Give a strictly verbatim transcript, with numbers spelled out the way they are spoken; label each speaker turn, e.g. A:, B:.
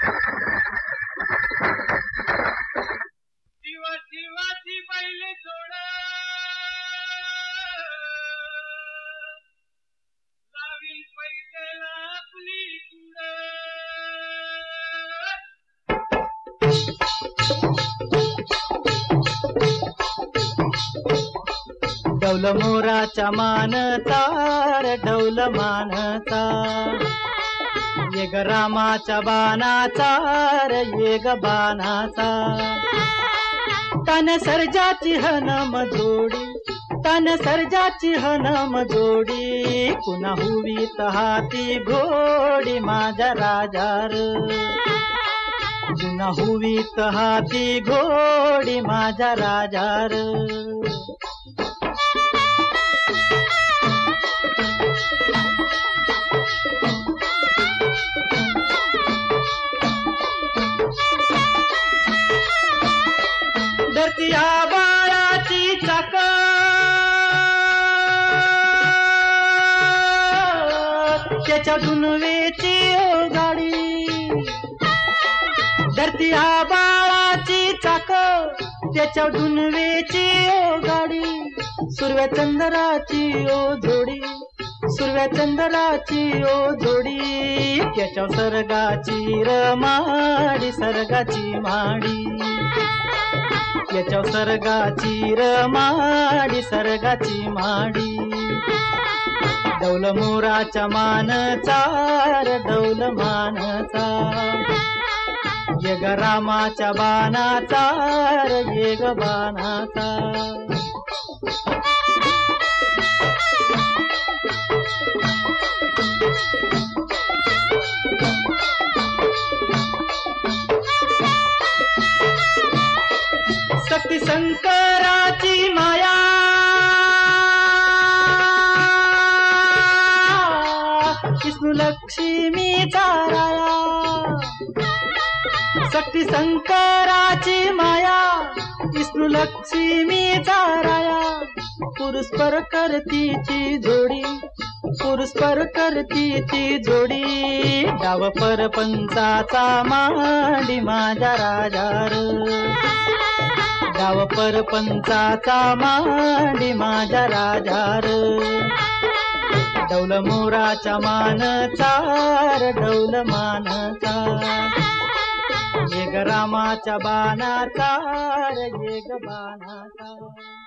A: शिवा शिवाची बैल जोड लावी पैदला आपली
B: डौल मोराच्या मानता रे डौल मानता ये ग रामाच्या बाणाचा रे ये ग बाणाचा तन सर्जाची हनम जोडी तन सर्जाची हनम जोडी पुन्हा हुवीत हाती घोडी माझ्या राजार पुन्हा हुवीत हाती घोडी माझ्या राजार धरतीया बाळाची चाक त्याच्या दुनवेची ओ गाडी धरतीया बाळाची चाक त्याच्या दुनवेची ओ गाडी सुरव्या चंद्राची ओ जोडी सुरव्या चंद्राची ओ जोडी त्याच्या सरगाची रमाडी सरगाची माडी याच्या सरगाची रमाडी सरगाची माडी डौल मोराच्या मानचा रे डौल मानचा ये ग रामाच्या बाणाचा रे ये ग बाणाचा शक्ती शंकराची माया विष्णू लक्ष्मीचा राया शक्ती शंकराची माया विष्णू लक्ष्मीचा राया पुरुषपर करतीची जोडी पुरुषपर करतीची जोडी डाव परपंचाचा मांडी माझ्या राजार डाव परपंचाचा मांडी माझ्या राजार डौल मोराच्या मानचा रे डौल मानचा ये ग रामाच्या बाणाचा रे ये ग बाणाचा